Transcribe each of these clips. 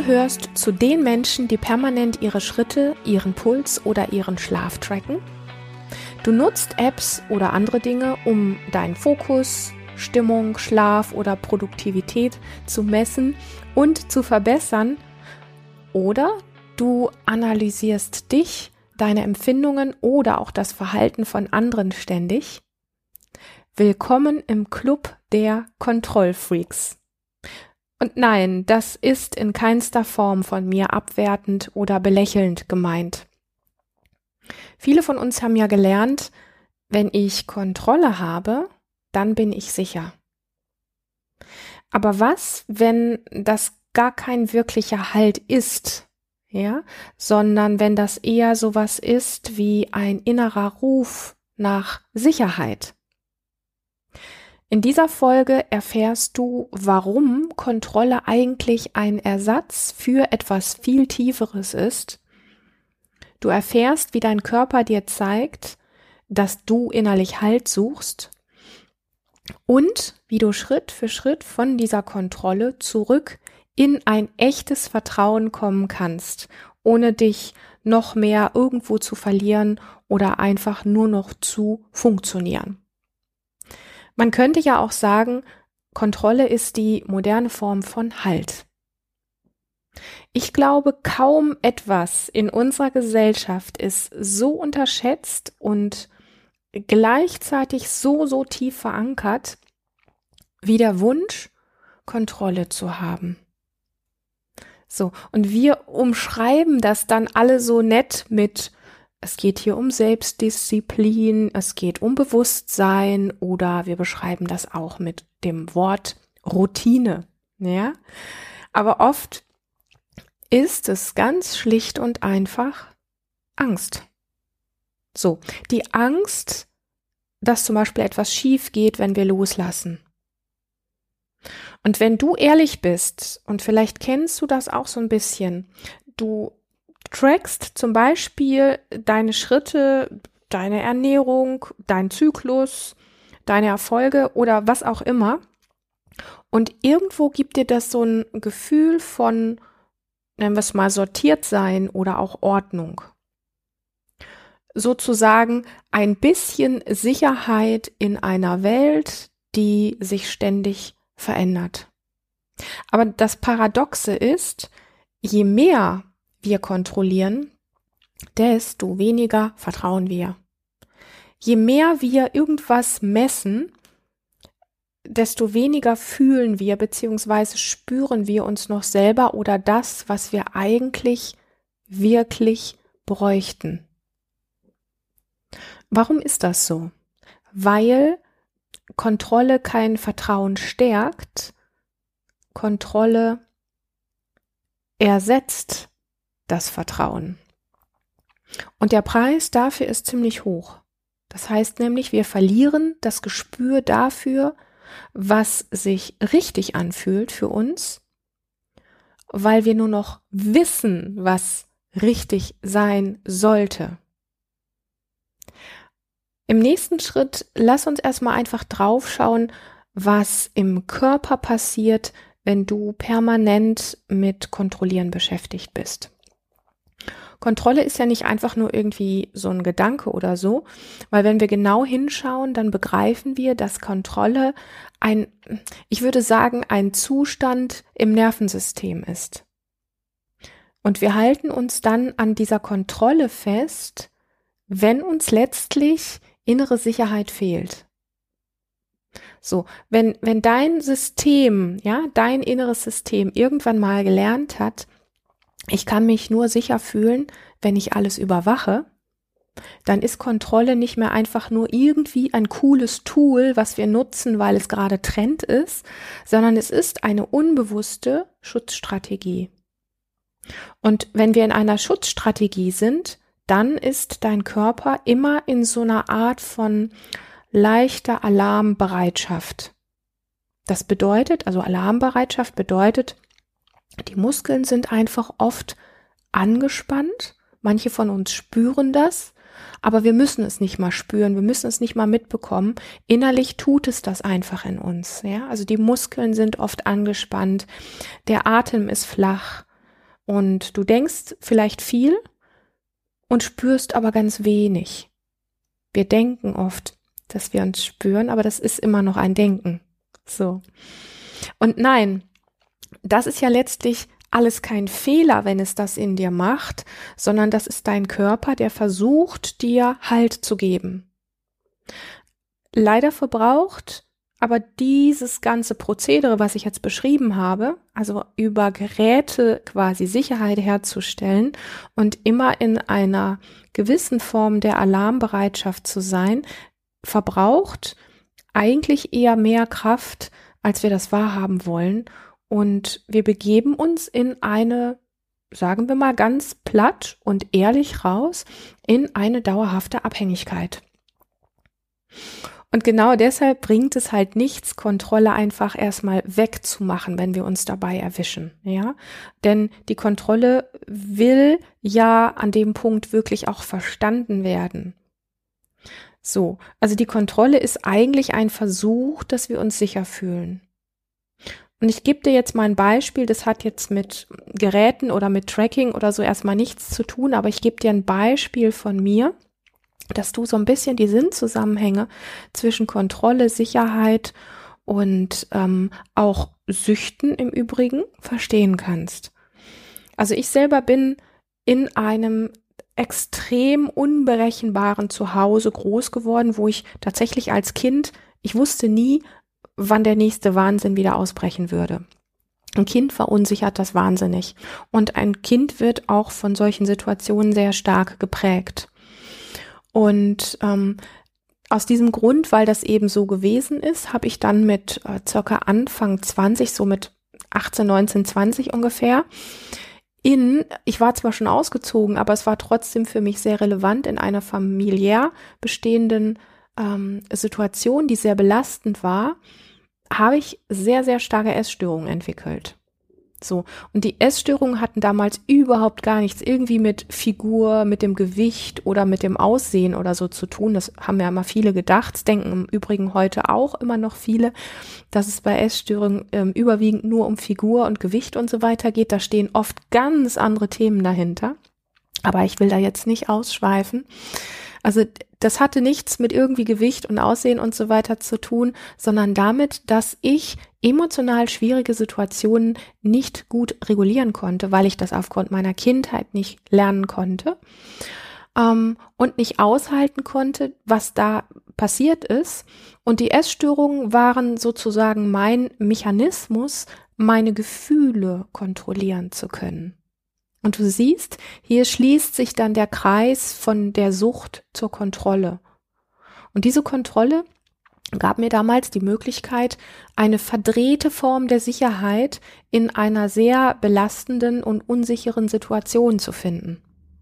gehörst zu den Menschen, die permanent ihre Schritte, ihren Puls oder ihren Schlaf tracken. Du nutzt Apps oder andere Dinge, um deinen Fokus, Stimmung, Schlaf oder Produktivität zu messen und zu verbessern. Oder du analysierst dich, deine Empfindungen oder auch das Verhalten von anderen ständig. Willkommen im Club der Kontrollfreaks. Und nein, das ist in keinster Form von mir abwertend oder belächelnd gemeint. Viele von uns haben ja gelernt, wenn ich Kontrolle habe, dann bin ich sicher. Aber was, wenn das gar kein wirklicher Halt ist, ja, sondern wenn das eher sowas ist wie ein innerer Ruf nach Sicherheit? In dieser Folge erfährst du, warum Kontrolle eigentlich ein Ersatz für etwas viel Tieferes ist. Du erfährst, wie dein Körper dir zeigt, dass du innerlich Halt suchst und wie du Schritt für Schritt von dieser Kontrolle zurück in ein echtes Vertrauen kommen kannst, ohne dich noch mehr irgendwo zu verlieren oder einfach nur noch zu funktionieren. Man könnte ja auch sagen, Kontrolle ist die moderne Form von Halt. Ich glaube, kaum etwas in unserer Gesellschaft ist so unterschätzt und gleichzeitig so tief verankert, wie der Wunsch, Kontrolle zu haben. So, und wir umschreiben das dann alle so nett mit: Es geht hier um Selbstdisziplin, es geht um Bewusstsein, oder wir beschreiben das auch mit dem Wort Routine, ja? Aber oft ist es ganz schlicht und einfach Angst. So, die Angst, dass zum Beispiel etwas schief geht, wenn wir loslassen. Und wenn du ehrlich bist, und vielleicht kennst du das auch so ein bisschen, du trackst zum Beispiel deine Schritte, deine Ernährung, deinen Zyklus, deine Erfolge oder was auch immer. Und irgendwo gibt dir das so ein Gefühl von, nennen wir es mal, sortiert sein oder auch Ordnung. Sozusagen ein bisschen Sicherheit in einer Welt, die sich ständig verändert. Aber das Paradoxe ist, je mehr wir kontrollieren, desto weniger vertrauen wir. Je mehr wir irgendwas messen, desto weniger fühlen wir bzw. spüren wir uns noch selber oder das, was wir eigentlich wirklich bräuchten. Warum ist das so? Weil Kontrolle kein Vertrauen stärkt, Kontrolle ersetzt das Vertrauen. Und der Preis dafür ist ziemlich hoch. Das heißt nämlich, wir verlieren das Gespür dafür, was sich richtig anfühlt für uns, weil wir nur noch wissen, was richtig sein sollte. Im nächsten Schritt lass uns erstmal einfach draufschauen, was im Körper passiert, wenn du permanent mit Kontrollieren beschäftigt bist. Kontrolle ist ja nicht einfach nur irgendwie so ein Gedanke oder so, weil wenn wir genau hinschauen, dann begreifen wir, dass Kontrolle ich würde sagen, ein Zustand im Nervensystem ist. Und wir halten uns dann an dieser Kontrolle fest, wenn uns letztlich innere Sicherheit fehlt. So, wenn dein System, ja, dein inneres System irgendwann mal gelernt hat, ich kann mich nur sicher fühlen, wenn ich alles überwache, dann ist Kontrolle nicht mehr einfach nur irgendwie ein cooles Tool, was wir nutzen, weil es gerade Trend ist, sondern es ist eine unbewusste Schutzstrategie. Und wenn wir in einer Schutzstrategie sind, dann ist dein Körper immer in so einer Art von leichter Alarmbereitschaft. Das bedeutet, also Alarmbereitschaft bedeutet, die Muskeln sind einfach oft angespannt. Manche von uns spüren das, aber wir müssen es nicht mal spüren, wir müssen es nicht mal mitbekommen. Innerlich tut es das einfach in uns. Ja? Also die Muskeln sind oft angespannt, der Atem ist flach, Und du denkst vielleicht viel und spürst aber ganz wenig. Wir denken oft, dass wir uns spüren, aber das ist immer noch ein Denken. So. Und nein, das ist ja letztlich alles kein Fehler, wenn es das in dir macht, sondern das ist dein Körper, der versucht, dir Halt zu geben. Leider verbraucht aber dieses ganze Prozedere, was ich jetzt beschrieben habe, also über Geräte quasi Sicherheit herzustellen und immer in einer gewissen Form der Alarmbereitschaft zu sein, verbraucht eigentlich eher mehr Kraft, als wir das wahrhaben wollen. Und wir begeben uns in eine, sagen wir mal ganz platt und ehrlich raus, in eine dauerhafte Abhängigkeit. Und genau deshalb bringt es halt nichts, Kontrolle einfach erstmal wegzumachen, wenn wir uns dabei erwischen, ja? Denn die Kontrolle will ja an dem Punkt wirklich auch verstanden werden. So, also die Kontrolle ist eigentlich ein Versuch, dass wir uns sicher fühlen. Und ich gebe dir jetzt mal ein Beispiel, das hat jetzt mit Geräten oder mit Tracking oder so erstmal nichts zu tun, aber ich gebe dir ein Beispiel von mir, dass du so ein bisschen die Sinnzusammenhänge zwischen Kontrolle, Sicherheit und auch Süchten im Übrigen verstehen kannst. Also ich selber bin in einem extrem unberechenbaren Zuhause groß geworden, wo ich tatsächlich als Kind, ich wusste nie, wann der nächste Wahnsinn wieder ausbrechen würde. Ein Kind verunsichert das wahnsinnig. Und ein Kind wird auch von solchen Situationen sehr stark geprägt. Und aus diesem Grund, weil das eben so gewesen ist, habe ich dann mit circa Anfang 20, so mit 18, 19, 20 ungefähr, ich war zwar schon ausgezogen, aber es war trotzdem für mich sehr relevant, in einer familiär bestehenden Situation, die sehr belastend war, habe ich sehr, sehr starke Essstörungen entwickelt. So, und die Essstörungen hatten damals überhaupt gar nichts irgendwie mit Figur, mit dem Gewicht oder mit dem Aussehen oder so zu tun. Das haben ja immer viele gedacht. Das denken im Übrigen heute auch immer noch viele, dass es bei Essstörungen überwiegend nur um Figur und Gewicht und so weiter geht. Da stehen oft ganz andere Themen dahinter. Aber ich will da jetzt nicht ausschweifen. Also das hatte nichts mit irgendwie Gewicht und Aussehen und so weiter zu tun, sondern damit, dass ich emotional schwierige Situationen nicht gut regulieren konnte, weil ich das aufgrund meiner Kindheit nicht lernen konnte und nicht aushalten konnte, was da passiert ist. Und die Essstörungen waren sozusagen mein Mechanismus, meine Gefühle kontrollieren zu können. Und du siehst, hier schließt sich dann der Kreis von der Sucht zur Kontrolle. Und diese Kontrolle gab mir damals die Möglichkeit, eine verdrehte Form der Sicherheit in einer sehr belastenden und unsicheren Situation zu finden.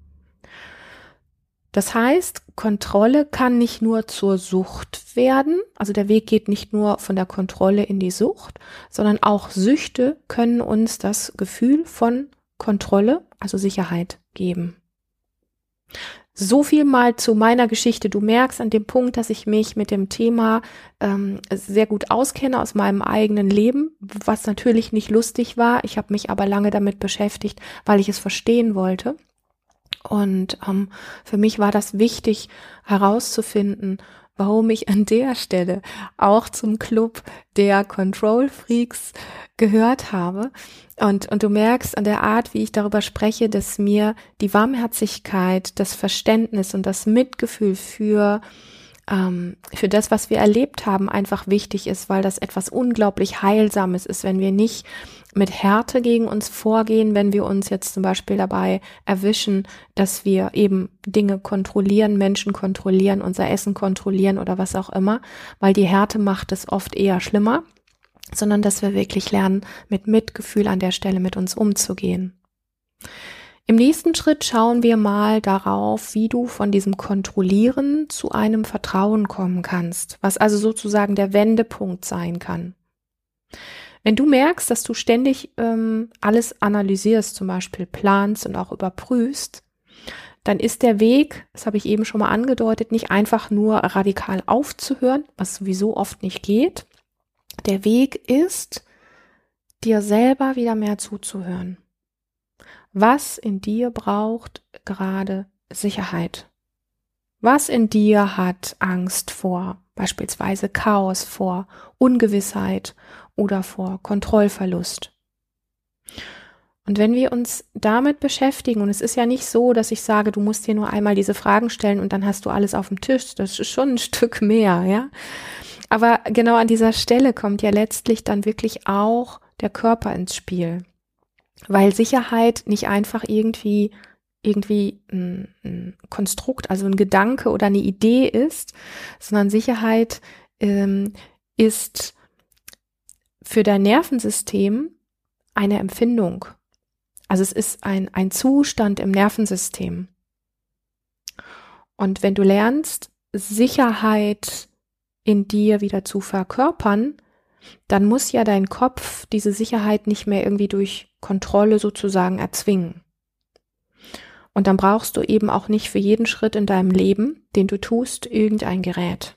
Das heißt, Kontrolle kann nicht nur zur Sucht werden, also der Weg geht nicht nur von der Kontrolle in die Sucht, sondern auch Süchte können uns das Gefühl von Kontrolle, also Sicherheit geben. So viel mal zu meiner Geschichte. Du merkst an dem Punkt, dass ich mich mit dem Thema sehr gut auskenne aus meinem eigenen Leben, was natürlich nicht lustig war. Ich habe mich aber lange damit beschäftigt, weil ich es verstehen wollte. Und für mich war das wichtig herauszufinden, warum ich an der Stelle auch zum Club der Control Freaks gehört habe. Und du merkst an der Art, wie ich darüber spreche, dass mir die Warmherzigkeit, das Verständnis und das Mitgefühl für das, was wir erlebt haben, einfach wichtig ist, weil das etwas unglaublich Heilsames ist, wenn wir nicht mit Härte gegen uns vorgehen, wenn wir uns jetzt zum Beispiel dabei erwischen, dass wir eben Dinge kontrollieren, Menschen kontrollieren, unser Essen kontrollieren oder was auch immer, weil die Härte macht es oft eher schlimmer, sondern dass wir wirklich lernen, mit Mitgefühl an der Stelle mit uns umzugehen. Im nächsten Schritt schauen wir mal darauf, wie du von diesem Kontrollieren zu einem Vertrauen kommen kannst, was also sozusagen der Wendepunkt sein kann. Wenn du merkst, dass du ständig alles analysierst, zum Beispiel planst und auch überprüfst, dann ist der Weg, das habe ich eben schon mal angedeutet, nicht einfach nur radikal aufzuhören, was sowieso oft nicht geht. Der Weg ist, dir selber wieder mehr zuzuhören. Was in dir braucht gerade Sicherheit? Was in dir hat Angst vor beispielsweise Chaos, vor Ungewissheit oder vor Kontrollverlust? Und wenn wir uns damit beschäftigen, und es ist ja nicht so, dass ich sage, du musst dir nur einmal diese Fragen stellen und dann hast du alles auf dem Tisch, das ist schon ein Stück mehr, ja. Aber genau an dieser Stelle kommt ja letztlich dann wirklich auch der Körper ins Spiel, weil Sicherheit nicht einfach irgendwie ein Konstrukt, also ein Gedanke oder eine Idee ist, sondern Sicherheit ist für dein Nervensystem eine Empfindung. Also es ist ein Zustand im Nervensystem. Und wenn du lernst, Sicherheit in dir wieder zu verkörpern, dann muss ja dein Kopf diese Sicherheit nicht mehr irgendwie durch Kontrolle sozusagen erzwingen. Und dann brauchst du eben auch nicht für jeden Schritt in deinem Leben, den du tust, irgendein Gerät.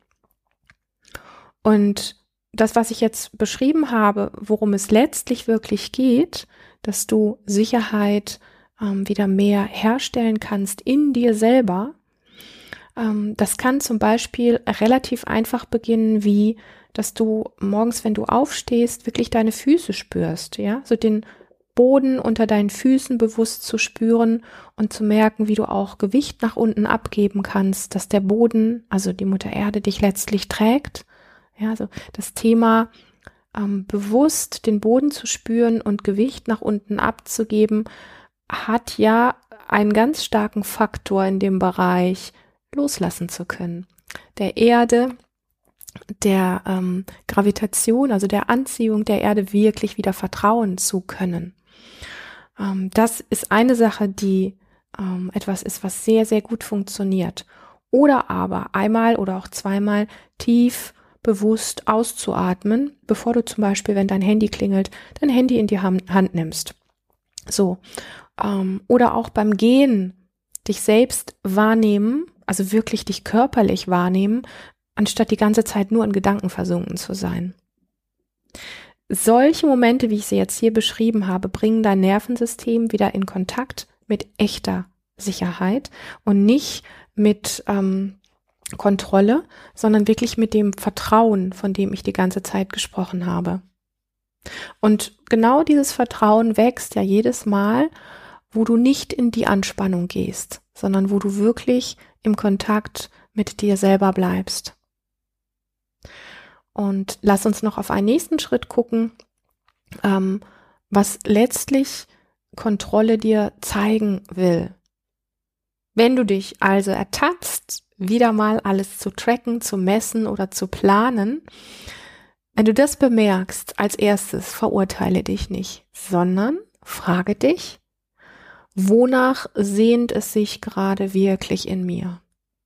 Und das, was ich jetzt beschrieben habe, worum es letztlich wirklich geht, dass du Sicherheit wieder mehr herstellen kannst in dir selber, das kann zum Beispiel relativ einfach beginnen, wie dass du morgens, wenn du aufstehst, wirklich deine Füße spürst, ja, so den Boden unter deinen Füßen bewusst zu spüren und zu merken, wie du auch Gewicht nach unten abgeben kannst, dass der Boden, also die Mutter Erde, dich letztlich trägt. Ja, also das Thema bewusst den Boden zu spüren und Gewicht nach unten abzugeben, hat ja einen ganz starken Faktor in dem Bereich, loslassen zu können. Der Erde, der Gravitation, also der Anziehung der Erde wirklich wieder vertrauen zu können. Das ist eine Sache, die etwas ist, was sehr, sehr gut funktioniert. Oder aber einmal oder auch zweimal tief bewusst auszuatmen, bevor du zum Beispiel, wenn dein Handy klingelt, dein Handy in die Hand nimmst. So. Oder auch beim Gehen dich selbst wahrnehmen, also wirklich dich körperlich wahrnehmen, anstatt die ganze Zeit nur in Gedanken versunken zu sein. Solche Momente, wie ich sie jetzt hier beschrieben habe, bringen dein Nervensystem wieder in Kontakt mit echter Sicherheit und nicht mit Kontrolle, sondern wirklich mit dem Vertrauen, von dem ich die ganze Zeit gesprochen habe. Und genau dieses Vertrauen wächst ja jedes Mal, wo du nicht in die Anspannung gehst, sondern wo du wirklich im Kontakt mit dir selber bleibst. Und lass uns noch auf einen nächsten Schritt gucken, was letztlich Kontrolle dir zeigen will. Wenn du dich also ertappst, wieder mal alles zu tracken, zu messen oder zu planen, wenn du das bemerkst, als erstes verurteile dich nicht, sondern frage dich, wonach sehnt es sich gerade wirklich in mir?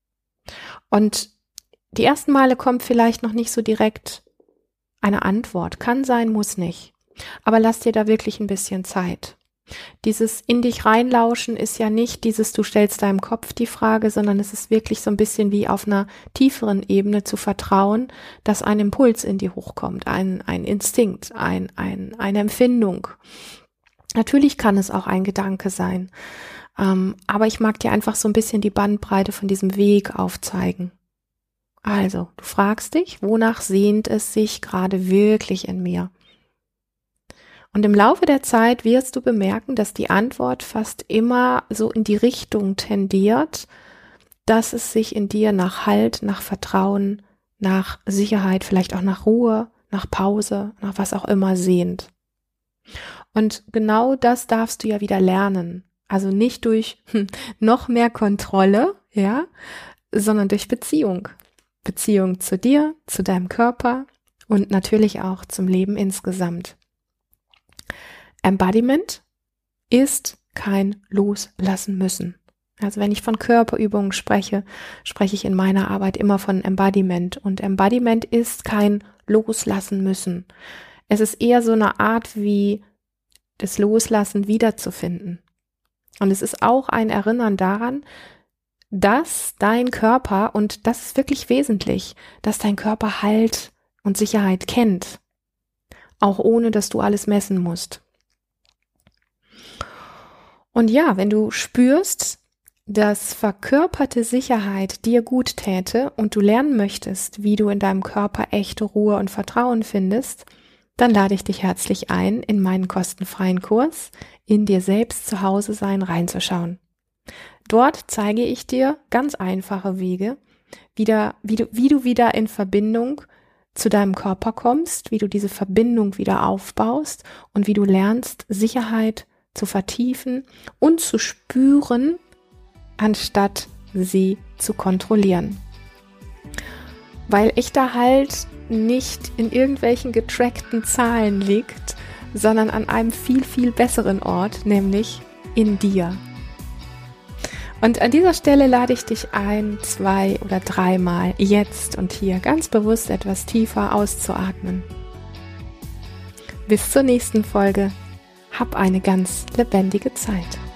Und die ersten Male kommt vielleicht noch nicht so direkt eine Antwort. Kann sein, muss nicht. Aber lass dir da wirklich ein bisschen Zeit. Dieses in dich reinlauschen ist ja nicht dieses, du stellst deinem Kopf die Frage, sondern es ist wirklich so ein bisschen wie auf einer tieferen Ebene zu vertrauen, dass ein Impuls in dir hochkommt, ein Instinkt, eine Empfindung. Natürlich kann es auch ein Gedanke sein, aber ich mag dir einfach so ein bisschen die Bandbreite von diesem Weg aufzeigen. Also, du fragst dich, wonach sehnt es sich gerade wirklich in mir? Und im Laufe der Zeit wirst du bemerken, dass die Antwort fast immer so in die Richtung tendiert, dass es sich in dir nach Halt, nach Vertrauen, nach Sicherheit, vielleicht auch nach Ruhe, nach Pause, nach was auch immer sehnt. Und genau das darfst du ja wieder lernen. Also nicht durch noch mehr Kontrolle, ja, sondern durch Beziehung. Beziehung zu dir, zu deinem Körper und natürlich auch zum Leben insgesamt. Embodiment ist kein Loslassen müssen. Also wenn ich von Körperübungen spreche, spreche ich in meiner Arbeit immer von Embodiment. Und Embodiment ist kein Loslassen müssen. Es ist eher so eine Art wie das Loslassen wiederzufinden. Und es ist auch ein Erinnern daran, dass dein Körper, und das ist wirklich wesentlich, dass dein Körper Halt und Sicherheit kennt. Auch ohne, dass du alles messen musst. Und ja, wenn du spürst, dass verkörperte Sicherheit dir gut täte und du lernen möchtest, wie du in deinem Körper echte Ruhe und Vertrauen findest, dann lade ich dich herzlich ein, in meinen kostenfreien Kurs In dir selbst zu Hause sein reinzuschauen. Dort zeige ich dir ganz einfache Wege, wie du wieder in Verbindung zu deinem Körper kommst, wie du diese Verbindung wieder aufbaust und wie du lernst, Sicherheit zu vertiefen und zu spüren, anstatt sie zu kontrollieren. Weil echter Halt nicht in irgendwelchen getrackten Zahlen liegt, sondern an einem viel, viel besseren Ort, nämlich in dir. Und an dieser Stelle lade ich dich ein, 2 oder 3 Mal jetzt und hier ganz bewusst etwas tiefer auszuatmen. Bis zur nächsten Folge. Hab eine ganz lebendige Zeit.